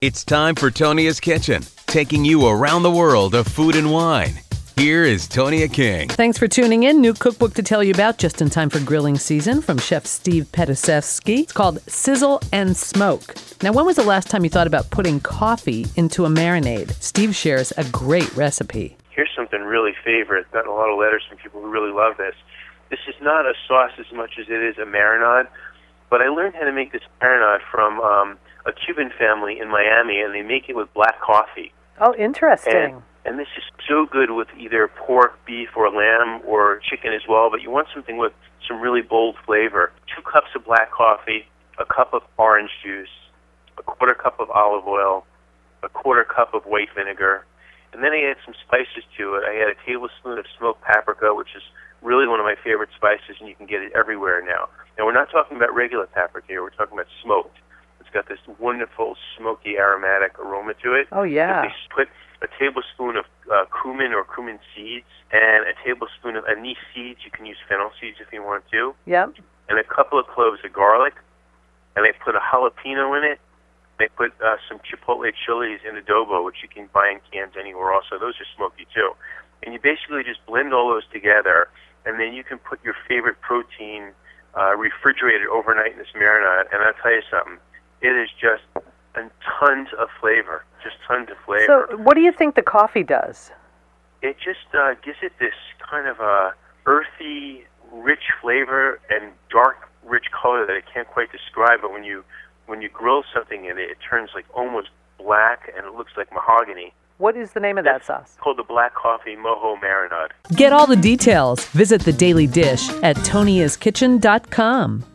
It's time for Tonia's Kitchen, taking you around the world of food and wine. Here is Tonia King. Thanks for tuning in. New cookbook to tell you about just in time for grilling season from Chef Steve Petasevsky. It's called Sizzle and Smoke. Now, when was the last time you thought about putting coffee into a marinade? Steve shares a great recipe. Here's something really favorite. Gotten a lot of letters from people who really love this. This is not a sauce as much as it is a marinade, but I learned how to make this marinade from a Cuban family in Miami, and they make it with black coffee. Oh, interesting. And this is so good with either pork, beef, or lamb, or chicken as well, but you want something with some really bold flavor. 2 cups of black coffee, a cup of orange juice, a quarter cup of olive oil, a quarter cup of white vinegar, and then I add some spices to it. I add a tablespoon of smoked paprika, which is really one of my favorite spices, and you can get it everywhere now. Now, we're not talking about regular paprika here. We're talking about smoked. It's got this wonderful, smoky, aromatic aroma to it. Oh, yeah. If they put a tablespoon of cumin or cumin seeds and a tablespoon of anise seeds. You can use fennel seeds if you want to. Yep. And a couple of cloves of garlic. And they put a jalapeno in it. They put some chipotle chilies in adobo, which you can buy in cans anywhere also. Those are smoky, too. And you basically just blend all those together, and then you can put your favorite protein refrigerated overnight in this marinade. And I'll tell you something. It is just tons of flavor, just tons of flavor. So what do you think the coffee does? It just gives it this kind of earthy, rich flavor and dark, rich color that I can't quite describe. But when you grill something in it, it turns like almost black and it looks like mahogany. What is the name of that sauce? It's called the Black Coffee Mojo Marinade. Get all the details. Visit The Daily Dish at toniaskitchen.com.